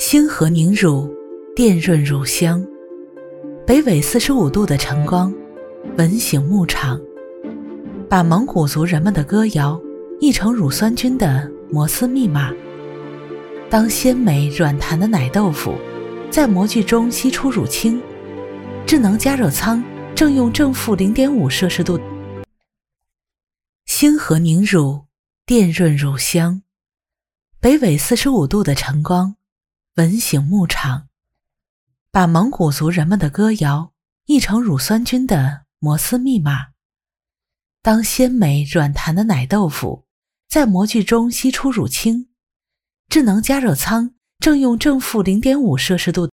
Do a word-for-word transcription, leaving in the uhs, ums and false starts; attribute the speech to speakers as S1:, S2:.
S1: 星河凝乳，电润乳香。北纬四十五度的晨光，吻醒牧场，把蒙古族人们的歌谣译成乳酸菌的摩斯密码。当鲜美软弹的奶豆腐在模具中吸出乳清，智能加热舱正用正负 零点五 摄氏度。星河凝乳，电润乳香。北纬四十五度的晨光，吻醒牧场，把蒙古族人们的歌谣译成乳酸菌的摩斯密码。当鲜美软弹的奶豆腐在模具中吸出乳清，智能加热舱正用正负 零点五 摄氏度